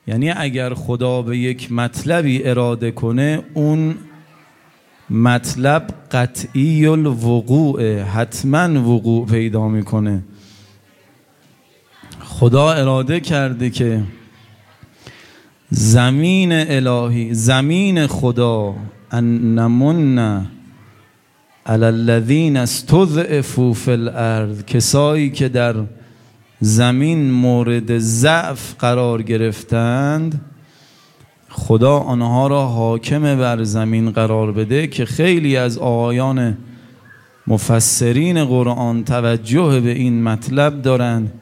یعنی اگر خدا به یک مطلبی اراده کنه اون مطلب قطعی الوقوع، حتما وقوع پیدا میکنه. خدا اراده کرده که زمین الهی، زمین خدا، ان نمن علی الذین استضعفوا فی الارض، کسایی که در زمین مورد ضعف قرار گرفتند خدا آنها را حاکم بر زمین قرار بده، که خیلی از آقایان مفسرین قرآن توجه به این مطلب دارند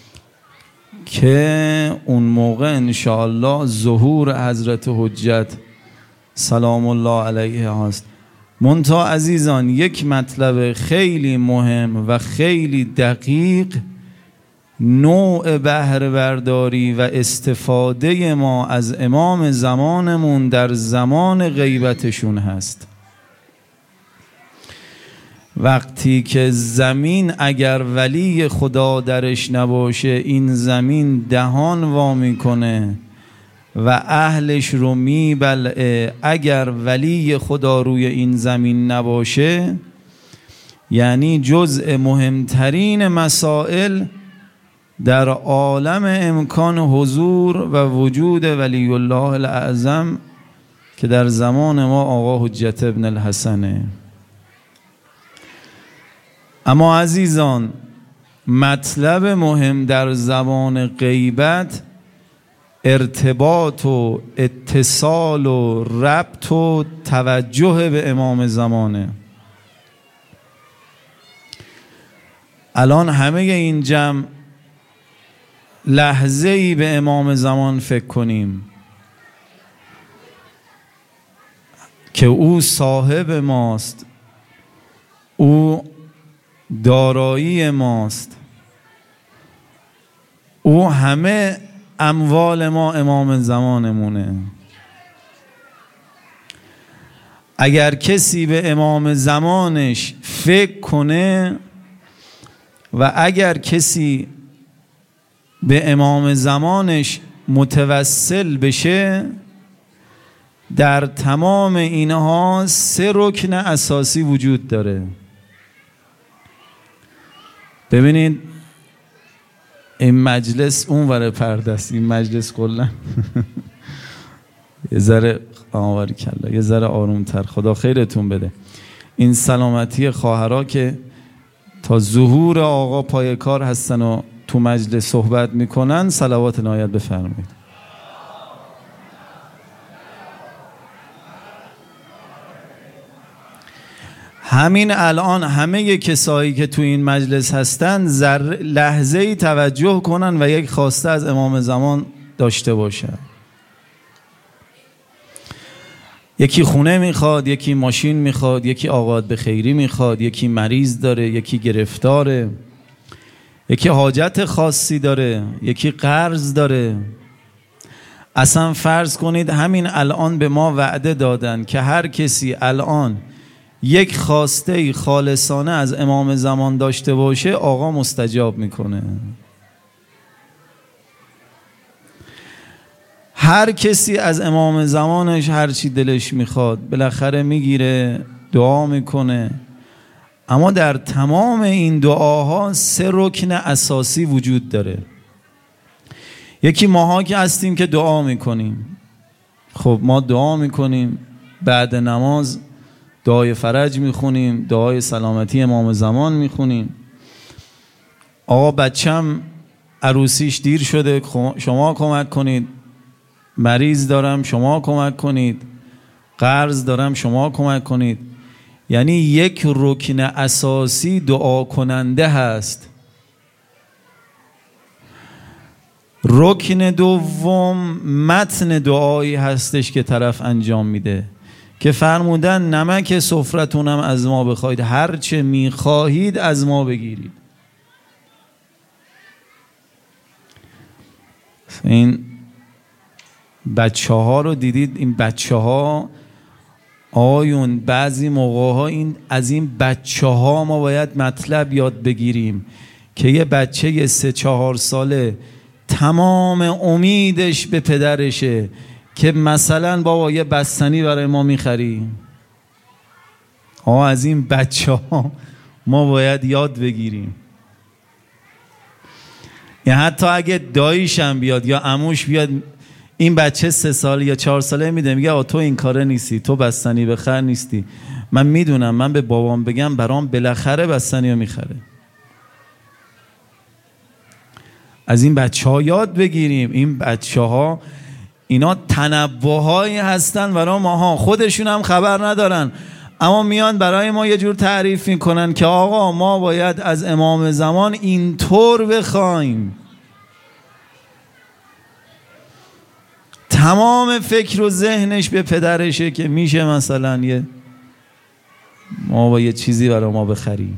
که اون موقع انشاءالله ظهور حضرت حجت سلام الله علیه هست. منتها عزیزان یک مطلب خیلی مهم و خیلی دقیق نوع بهره برداری و استفاده ما از امام زمانمون در زمان غیبتشون هست. وقتی که زمین اگر ولی خدا درش نباشه این زمین دهان وا میکنه و اهلش رو میبلعه. اگر ولی خدا روی این زمین نباشه یعنی جزء مهمترین مسائل در عالم امکان حضور و وجود ولی الله الاعظم که در زمان ما آقا حجت ابن الحسنه. اما عزیزان مطلب مهم در زمان غیبت ارتباط و اتصال و ربط و توجه به امام زمانه. الان همه این جمع لحظه ای به امام زمان فکر کنیم که او صاحب ماست، او دارایی ماست، او همه اموال ما امام زمانمونه. اگر کسی به امام زمانش فکر کنه و اگر کسی به امام زمانش متوسل بشه، در تمام اینها 3 رکن اساسی وجود داره. ببینید این مجلس اون ور پرده است، این مجلس کلا یه ذره آوری کلا یه ذره آرومتر، خدا خیرتون بده. این سلامتی خواهرها که تا ظهور آقا پای کار هستن و تو مجلس صحبت میکنن صلوات عنایت بفرمایید. همین الان همه کسایی که تو این مجلس هستن لحظه ای توجه کنن و یک خواسته از امام زمان داشته باشن. یکی خونه میخواد، یکی ماشین میخواد، یکی آقاد به خیری میخواد، یکی مریض داره، یکی گرفتاره، یکی حاجت خاصی داره، یکی قرض داره. اصلا فرض کنید همین الان به ما وعده دادن که هر کسی الان یک خواسته خالصانه از امام زمان داشته باشه آقا مستجاب میکنه. هر کسی از امام زمانش هر چی دلش میخواد بالاخره میگیره، دعا میکنه. اما در تمام این دعاها 3 رکن اساسی وجود داره. یکی ماها که هستیم که دعا میکنیم، خب ما دعا میکنیم، بعد نماز دعای فرج میخونیم، دعای سلامتی امام زمان میخونیم. آقا بچم عروسیش دیر شده شما کمک کنید، مریض دارم شما کمک کنید، قرض دارم شما کمک کنید. یعنی یک رکن اساسی دعا کننده هست. رکن دوم متن دعایی هستش که طرف انجام میده که فرمودن نمک سفرتونم از ما بخواید، هرچه میخواهید از ما بگیرید. این بچه ها رو دیدید؟ این بچه ها آیون بعضی موقع ها از این بچه ها ما باید مطلب یاد بگیریم که یه بچه 3-4 ساله تمام امیدش به پدرشه که مثلا بابا یه بستنی برای ما میخری. از این بچه ها ما باید یاد بگیریم. یا حتی اگه داییش هم بیاد یا عموش بیاد، این بچه 3 سال یا 4 ساله میده، میگه تو این کاره نیستی، تو بستنی بخر نیستی. من میدونم من به بابام بگم برام بالاخره بستنی رو میخره. از این بچه ها یاد بگیریم. این بچه ها اینا تنبؤهایی هستن برای ماها، خودشون هم خبر ندارن، اما میان برای ما یه جور تعریف میکنن که آقا ما باید از امام زمان اینطور بخوایم. تمام فکر و ذهنش به پدرشه که میشه مثلا ما با یه چیزی برای ما بخریم.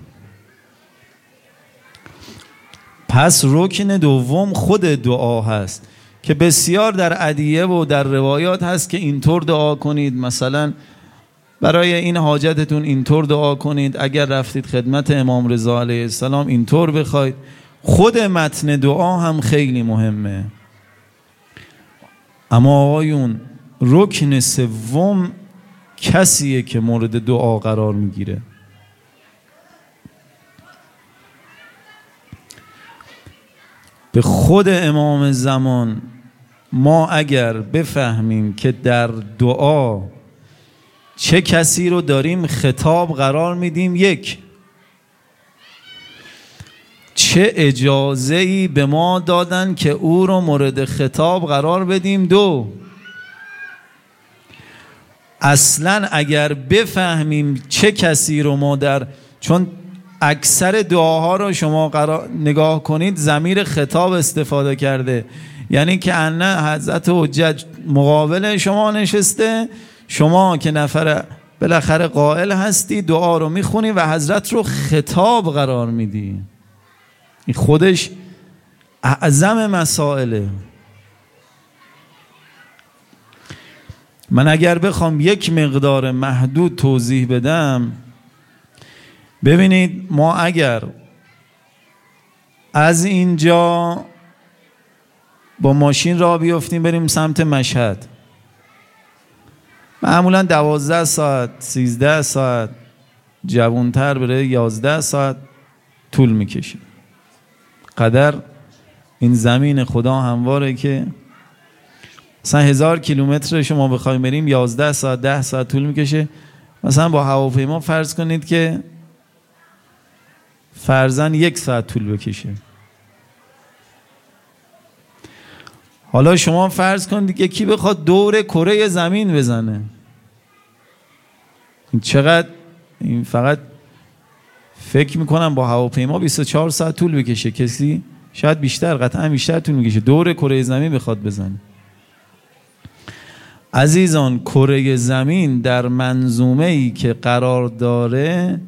پس رکن دوم خود دعا هست که بسیار در ادعیه و در روایات هست که اینطور دعا کنید، مثلا برای این حاجتتون اینطور دعا کنید، اگر رفتید خدمت امام رضا علیه السلام اینطور بخواید. خود متن دعا هم خیلی مهمه. اما آقایون رکن سوم کسیه که مورد دعا قرار میگیره. به خود امام زمان ما اگر بفهمیم که در دعا چه کسی رو داریم خطاب قرار میدیم، 1 چه اجازه‌ای به ما دادن که او رو مورد خطاب قرار بدیم، 2 اصلا اگر بفهمیم چه کسی رو ما چون اکثر دعاها رو شما نگاه کنید ضمیر خطاب استفاده کرده، یعنی که ان حضرت حجت مقابل شما نشسته، شما که نفر بالاخره قائل هستی دعا رو میخونی و حضرت رو خطاب قرار میدی. این خودش اعظم مسائله. من اگر بخوام یک مقدار محدود توضیح بدم، ببینید ما اگر از اینجا با ماشین راه بیفتیم بریم سمت مشهد، معمولا 12 ساعت 13 ساعت، جوانتر بره 11 ساعت طول میکشه. قدر این زمین خدا همواره که مثلا 1000 کیلومتر شما بخوایم بریم 11 ساعت 10 ساعت طول میکشه. مثلا با هواپیما فرض کنید که فرضاً 1 ساعت طول بکشه. حالا شما فرض کنید که کی بخواد دور کره زمین بزنه، این چقدر، این فقط فکر میکنم با هواپیما 24 ساعت طول بکشه، کسی شاید بیشتر، قطعا بیشتر طول میکشه دور کره زمین بخواد بزنه. عزیزان کره زمین در منظومه‌ای که قرار داره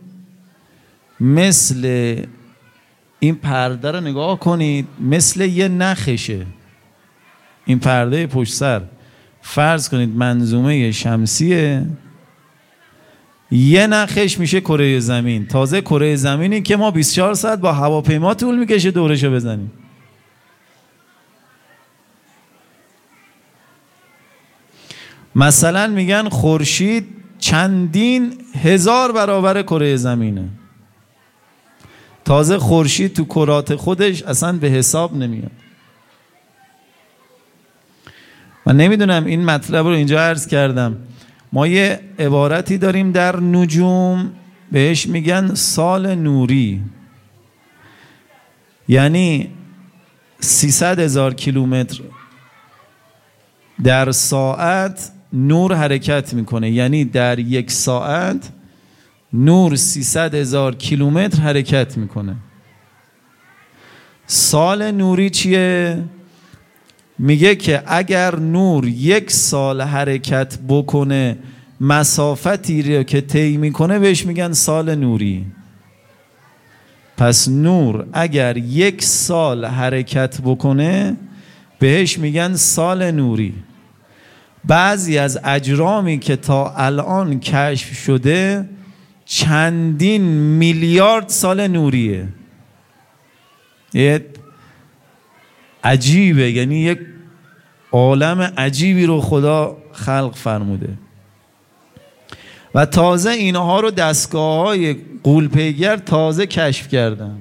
مثل این پرده رو نگاه کنید، مثل یه نخشه. این پرده پشت سر فرض کنید منظومه شمسیه، یه نخش میشه کره زمین. تازه کره زمینی که ما 24 ساعت با هواپیما طول میکشه دورشو بزنیم. مثلا میگن خورشید چندین هزار برابر کره زمینه. تازه خورشید تو کرات خودش اصلا به حساب نمیاد. من نمیدونم این مطلب رو اینجا عرض کردم. ما یه عبارتی داریم در نجوم بهش میگن سال نوری، یعنی 300,000 کیلومتر در ساعت نور حرکت میکنه، یعنی در 1 ساعت نور 300,000 کیلومتر حرکت میکنه. سال نوری چیه؟ میگه که اگر نور 1 سال حرکت بکنه مسافتی رو که طی میکنه بهش میگن سال نوری. پس نور اگر 1 سال حرکت بکنه بهش میگن سال نوری. بعضی از اجرامی که تا الان کشف شده چندین میلیارد سال نوریه. عجیبه، یعنی یک عالم عجیبی رو خدا خلق فرموده و تازه اینها رو دستگاه‌های غول‌پیگر تازه کشف کردن.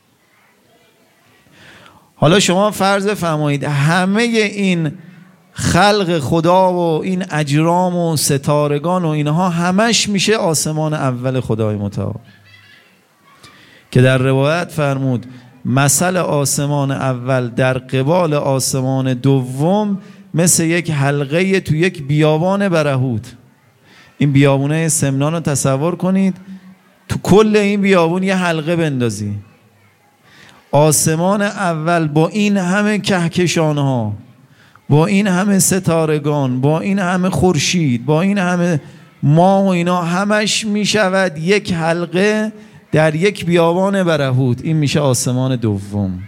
حالا شما فرض فرمایید همه این خلق خدا و این اجرام و ستارگان و اینها همش میشه آسمان اول خدای متعال که در روایت فرمود مثل آسمان اول در قبال آسمان دوم مثل یک حلقه تو یک بیابان برهوت. این بیابونه سمنان رو تصور کنید، تو کل این بیابون یه حلقه بندازی. آسمان اول با این همه کهکشان‌ها، با این همه ستارگان، با این همه خورشید، با این همه ماه و اینا، همش میشود یک حلقه در یک بیابان برهوت. این میشه آسمان دوم.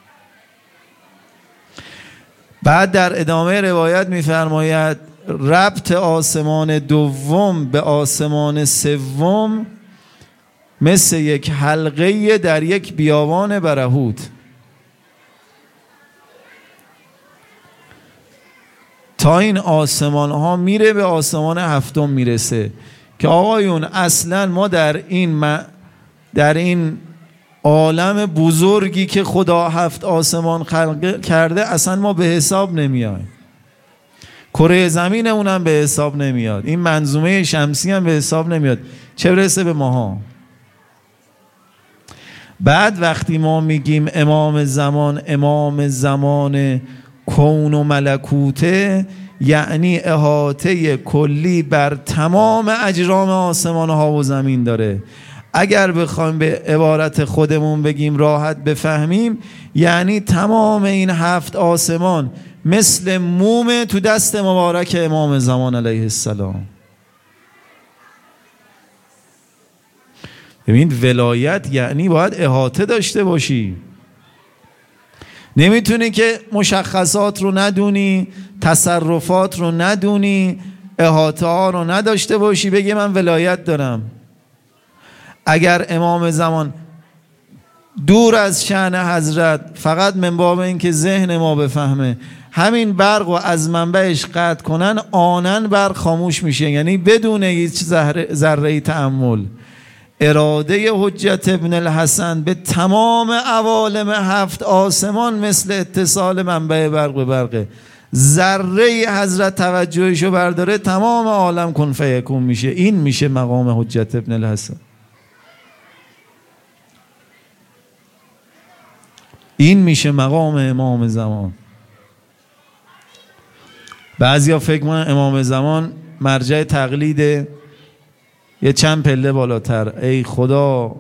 بعد در ادامه روایت میفرماید ربط آسمان دوم به آسمان سوم مثل یک حلقه در یک بیابان برهوت، تا این آسمان ها میره به آسمان هفتم میرسه که آقایون اصلا ما در این عالم بزرگی که خدا 7 آسمان خلق کرده اصلا ما به حساب نمیایم. کره زمینمون هم به حساب نمیاد، این منظومه شمسی هم به حساب نمیاد، چه برسه به ماها. بعد وقتی ما میگیم امام زمان کون و ملکوته، یعنی احاطه کلی بر تمام اجرام آسمان ها و زمین داره. اگر بخوایم به عبارت خودمون بگیم راحت بفهمیم، یعنی تمام این 7 آسمان مثل موم تو دست مبارک امام زمان علیه السلام. ببینید ولایت یعنی باید احاطه داشته باشی. نمیتونی که مشخصات رو ندونی، تصرفات رو ندونی، احاطه ها رو نداشته باشی بگی من ولایت دارم. اگر امام زمان دور از شأن حضرت، فقط من باب این که ذهن ما بفهمه، همین برق و از منبعش قطع کنن، آنن برق خاموش میشه، یعنی بدون هیچ ذره تأمل. اراده حجت ابن الحسن به تمام عوالم 7 آسمان مثل اتصال منبع برق به برقه. ذره حضرت توجهشو برداره تمام عالم کن فیکون میشه. این میشه مقام حجت ابن الحسن. این میشه مقام امام زمان. بعضیا فکر میکنن امام زمان مرجع تقلیده، یه چند پله بالاتر. ای خدا،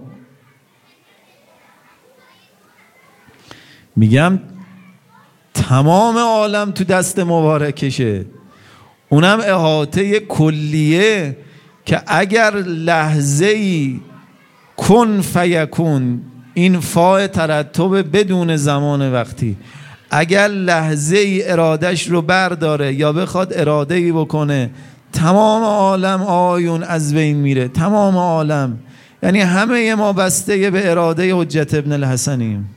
میگم تمام عالم تو دست مبارکشه، اونم احاطه کلیه که اگر لحظه‌ای کن فیکون، این فاء ترتب بدون زمان وقتی، اگر لحظه‌ای ارادش رو برداره یا بخواد اراده‌ای بکنه، تمام عالم آیون از بین میره. تمام عالم، یعنی همه ما بسته به اراده حجت ابن الحسنیم.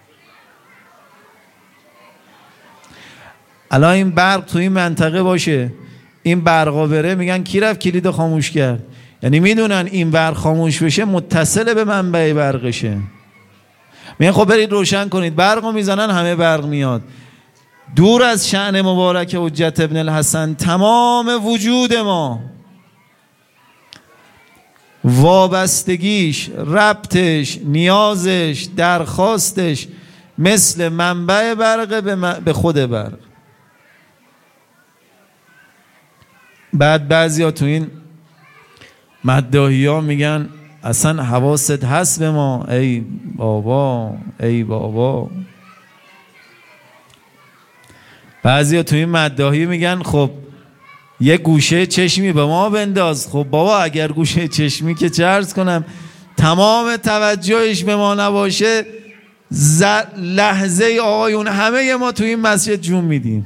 الان این برق توی این منطقه باشه، این برقا بره، میگن کی رفت کلید خاموش کرد؟ یعنی میدونن این برق خاموش بشه متصل به منبع برقشه. میگن خب برید روشن کنید، برقو میزنن همه برق میاد. دور از شأن مبارک حجت ابن الحسن تمام وجود ما، وابستگیش، ربطش، نیازش، درخواستش مثل منبع برق به خود برق. بعد بعضیا تو این مداحی ها میگن اصلا حواست هست به ما. ای بابا، ای بابا. بعضیا تو این مداحی میگن خب یه گوشه چشمی به ما بنداز. خب بابا اگر گوشه چشمی که چه عرض کنم، تمام توجهش به ما نباشه، لحظه آقایون همه ما تو این مسجد جون میدیم.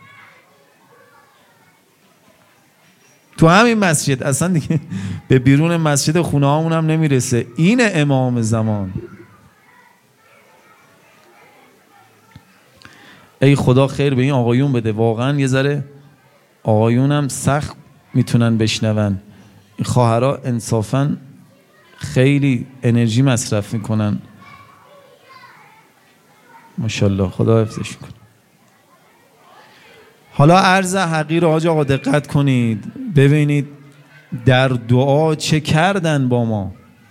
تو همین مسجد، اصلا دیگه به بیرون مسجد خونه هامون هم نمیرسه. این امام زمان. ای خدا خیر به این آقایون بده. واقعا یه ذره آقایونم سخت میتونن بشنون، این خواهرها انصافا خیلی انرژی مصرف میکنن. ماشاءالله، خدا حفظش کنه. حالا عرض حقیر حاج آقا دقت کنید ببینید در دعا چه کردن با ما.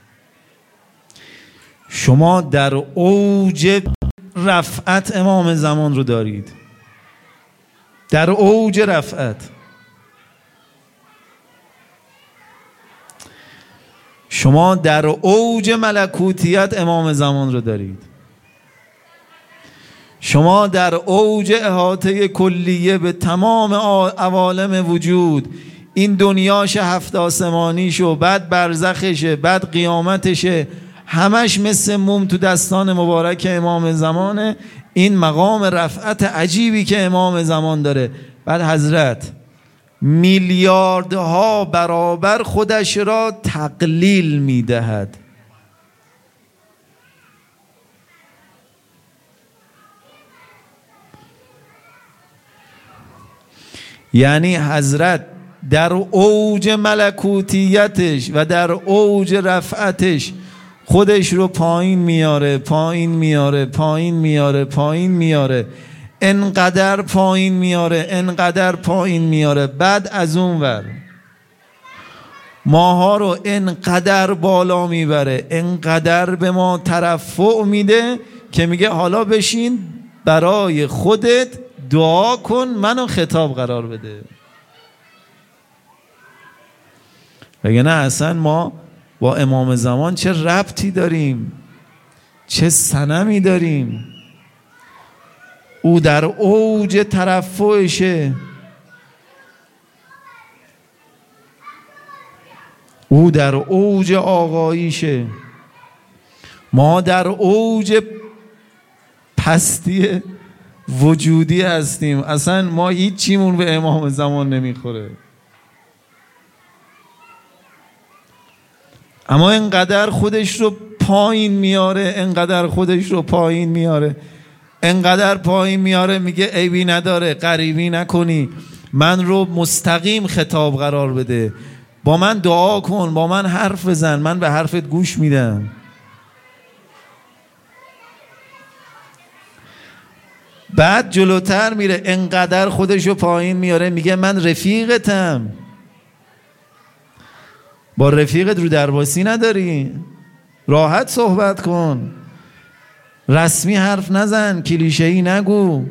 شما در اوج رفعت امام زمان رو دارید، در اوج رفعت. شما در اوج ملکوتیت امام زمان رو دارید. شما در اوج احاطه کلیه به تمام عوالم وجود، این دنیاش 7 آسمانیشو، بعد برزخشه، بعد قیامتشه، همش مثل موم تو دستان مبارک امام زمانه. این مقام رفعت عجیبی که امام زمان داره. بعد حضرت میلیاردها برابر خودش را تقلیل میدهد. یعنی حضرت در اوج ملکوتیتش و در اوج رفعتش خودش رو پایین میاره، پایین میاره، پایین میاره، پایین میاره، انقدر پایین میاره، انقدر پایین میاره. بعد از اون ور ماها رو انقدر بالا میبره، انقدر به ما ترفع میده که میگه حالا بشین برای خودت دعا کن، منو خطاب قرار بده. وگرنه اصلا ما با امام زمان چه ربطی داریم، چه صنمی داریم. او در اوج ترفعشه، او در اوج آقاییشه، ما در اوج پستی وجودی هستیم. اصلا ما هیچ چیمون به امام زمان نمیخوره. اما انقدر خودش رو پایین میاره، انقدر خودش رو پایین میاره، انقدر پایین میاره، میگه عیبی نداره، غریبی نکنی، من رو مستقیم خطاب قرار بده، با من دعا کن، با من حرف بزن، من به حرفت گوش میدم. بعد جلوتر میره، انقدر خودش رو پایین میاره، میگه من رفیقتم. با رفیقت رو درباسی نداری؟ راحت صحبت کن، رسمی حرف نزن، کلیشه‌ای نگو.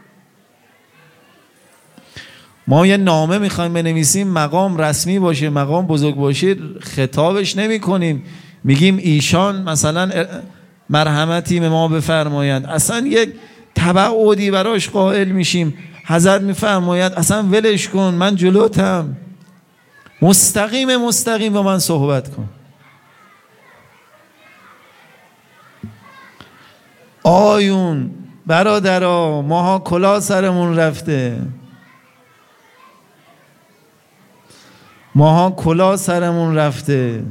ما یه نامه میخوایم بنویسیم مقام رسمی باشه، مقام بزرگ باشه، خطابش نمی کنیم، میگیم ایشان مثلا مرحمتی به ما بفرمایند. اصلا یک تبعودی براش قائل میشیم. حضرت میفرماید اصلا ولش کن، من جلوتم، مستقیم با من صحبت کن. آیون برادرها، ماها کلا سرمون رفته، ماها کلا سرمون رفته.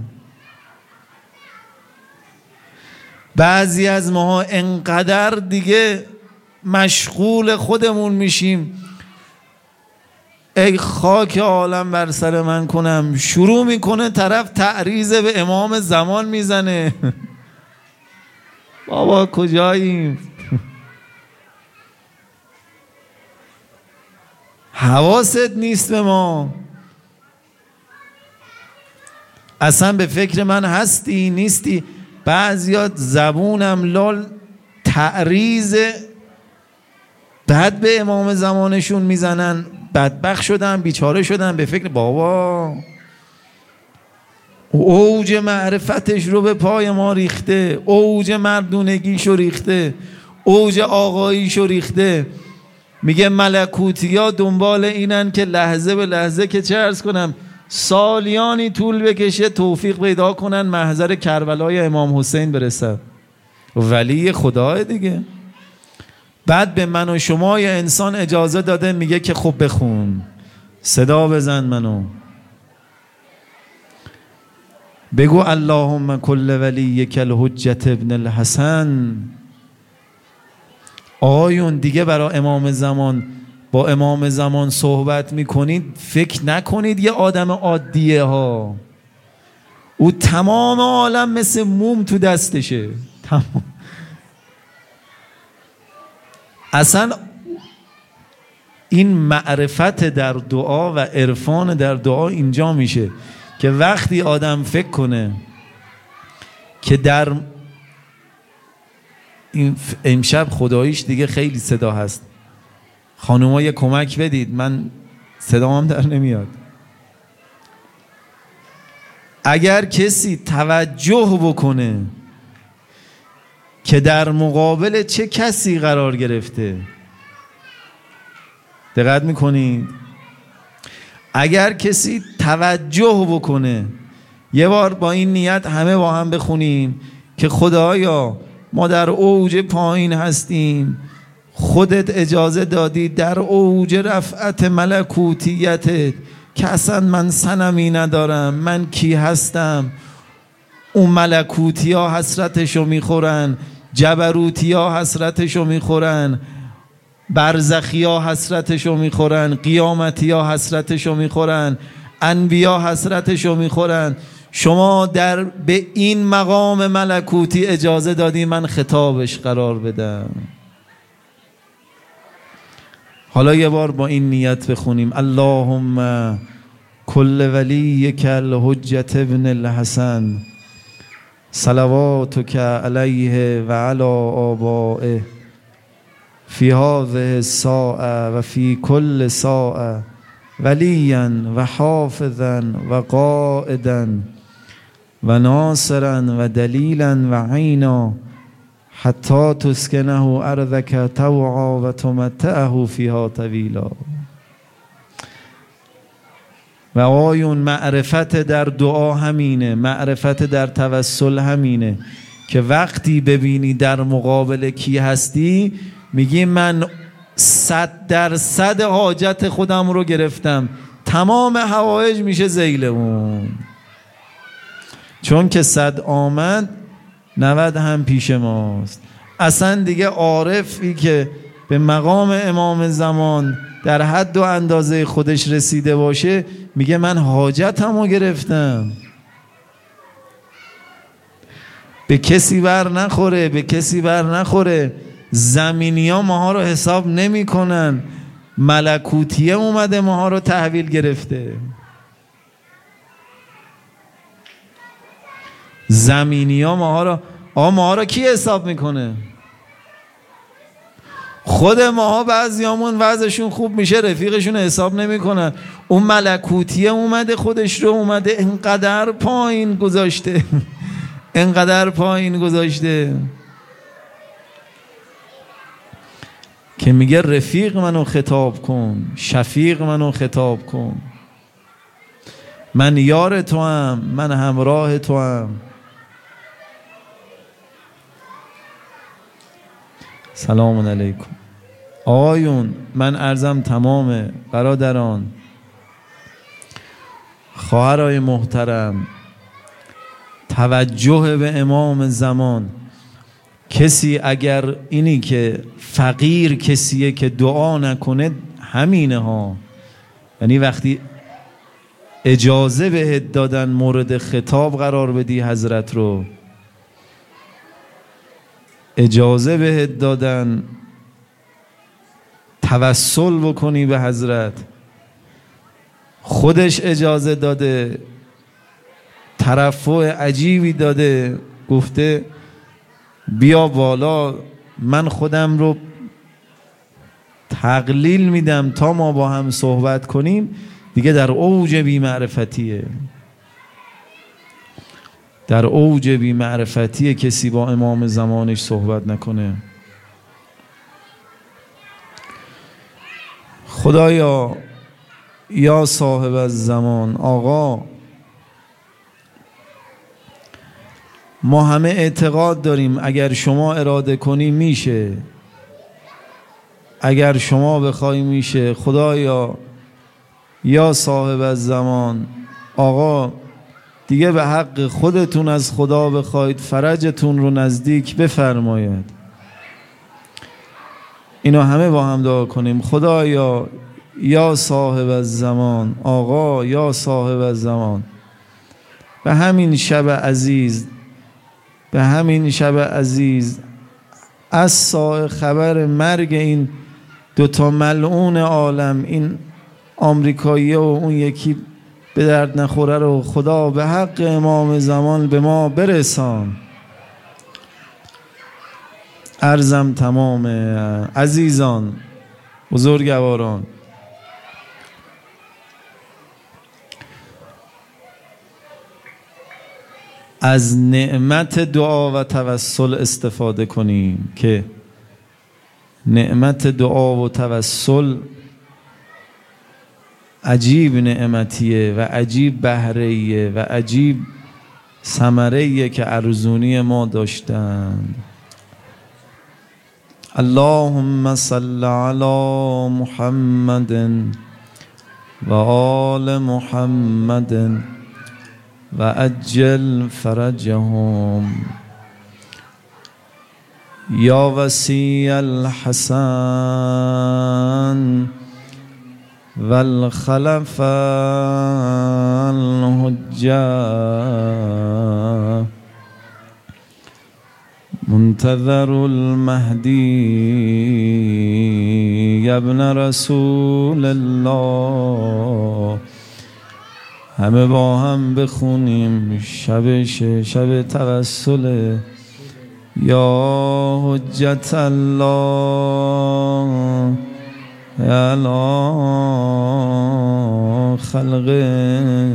بعضی از ماها انقدر دیگه مشغول خودمون میشیم، ای خاک عالم بر سر من کنم، شروع میکنه طرف تعریض به امام زمان میزنه. بابا کجاییم؟ حواست نیست به ما، اصلا به فکر من هستی نیستی. بعضیات زبونم لال تعریض بعد به امام زمانشون میزنن، بدبخت شدن، بیچاره شدن، به فکر بابا اوج معرفتش رو به پای ما ریخته، اوج مردونگیش رو ریخته، اوج آقاییش رو ریخته. میگه ملکوتی ها دنبال اینن که لحظه به لحظه که چه عرض کنم سالیانی طول بکشه توفیق پیدا کنن محضر کربلای امام حسین برسن. ولی خدای دیگه. بعد به من و شما یه انسان اجازه داده، میگه که خب بخون، صدا بزن، منو بگو اللهم کل ولیک الحجة ابن الحسن آقایون دیگه برای امام زمان با امام زمان صحبت میکنید فکر نکنید یه آدم عادیه ها، او تمام عالم مثل موم تو دستشه، تمام. اصلا این معرفت در دعا و عرفان در دعا اینجا میشه که وقتی آدم فکر کنه که در این امشب خداییش دیگه خیلی صدا هست، خانوما یه کمک بدید، من صدام هم در نمیاد. اگر کسی توجه بکنه که در مقابل چه کسی قرار گرفته، دقت میکنید؟ اگر کسی توجه بکنه، یه بار با این نیت همه با هم بخونیم که خدایا ما در اوج پایین هستیم، خودت اجازه دادی در اوج رفعت ملکوتیتت که اصلا من صنمی ندارم، من کی هستم؟ اون ملکوتی ها حسرتشو میخورن، جبروتی ها حسرتشو میخورن، برزخی ها حسرتشو میخورن، قیامتی ها حسرتشو میخورن، انبیا حسرتشو میخورن. شما به این مقام ملکوتی اجازه دادی من خطابش قرار بدم. حالا یه بار با این نیت بخونیم: اللهم کل ولیک الحجة ابن الحسن صلواتک علیه و علی آبائه فی هذه الساعة و فی کل ساعة ولیا و حافظا و قائدا و ناصرا و دلیلا و عینا حتی تسکنه ارضک طوعا و تمتعه فیها طویلا. و آیون معرفت در دعا همینه، معرفت در توسل همینه که وقتی ببینی در مقابل کی هستی میگی من 100% حاجت خودم رو گرفتم، تمام حوایج میشه ذیل اون، چون که 100 آمد 90 هم پیش ماست. اصلا دیگه عارفی که به مقام امام زمان در حد و اندازه خودش رسیده باشه میگه من حاجتم رو گرفتم. به کسی بر نخوره، به کسی بر نخوره. زمینی ها ماها رو حساب نمی کنن، ملکوتیه اومده ماها رو تحویل گرفته. زمینی ها ماها رو کی حساب میکنه؟ خود ماها بعضیامون وضعشون خوب میشه رفیقشون حساب نمیکنن. اون ملکوتیه اومده خودش رو اومده انقدر پایین گذاشته انقدر پایین گذاشته که میگه رفیق منو خطاب کن، شفیق منو خطاب کن، من یار تو هم، من همراه تو هم. سلام علیکم. آقایون من عرضم تمامه. برادران، خواهرای محترم، توجه به امام زمان. کسی اگر اینی که فقیر کسیه که دعا نکنه همینه ها، یعنی وقتی اجازه بهت دادن مورد خطاب قرار بدی حضرت رو، اجازه بهت دادن توسل بکنی به حضرت، خودش اجازه داده، ترفع عجیبی داده، گفته بیا بالا من خودم رو تقلیل میدم تا ما با هم صحبت کنیم، دیگه در اوج بی معرفتیه. در اوج بی معرفتیه کسی با امام زمانش صحبت نکنه. خدایا یا صاحب الزمان، آقا ما همه اعتقاد داریم اگر شما اراده کنی میشه، اگر شما بخوای میشه. خدایا یا صاحب الزمان، آقا دیگه به حق خودتون از خدا بخواید فرجتون رو نزدیک بفرماید. اینو همه با هم دعا کنیم. خدایا یا صاحب الزمان، آقا یا صاحب الزمان، به همین شب عزیز از ساعه خبر مرگ این دوتا ملعون عالم، این آمریکایی و اون یکی به درد نخوره رو خدا به حق امام زمان به ما برسان. عرضم تمام. عزیزان، بزرگواران، از نعمت دعا و توسل استفاده کنیم که نعمت دعا و توسل عجیب نعمتیه و عجیب بهره‌ایه و عجیب ثمره‌ایه که ارزونی ما داشتند. اللهم صل علی محمد و آل محمد و عجل فرجهم یا وسیع الحسن و الخلف الحجة منتظر المهدی ابن رسول الله. همه با هم بخونیم شب توسل. یا حجت الله علی خلقه،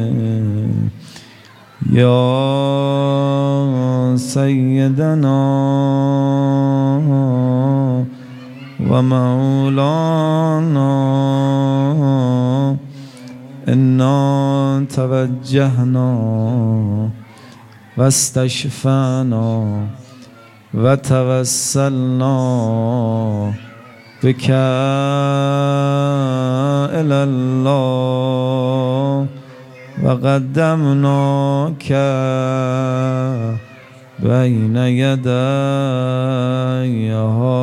یا سیدنا و مولانا انا توجهنا و استشفعنا و توسلنا بک الی الله و قدمناک بین یدی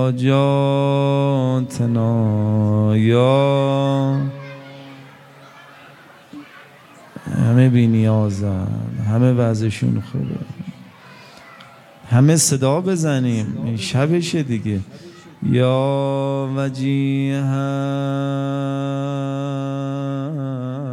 حاجاتنا. یا همه بی نیازن، همه وضعشون خوبه، همه صدا بزنیم، شبشه دیگه. یا وجیها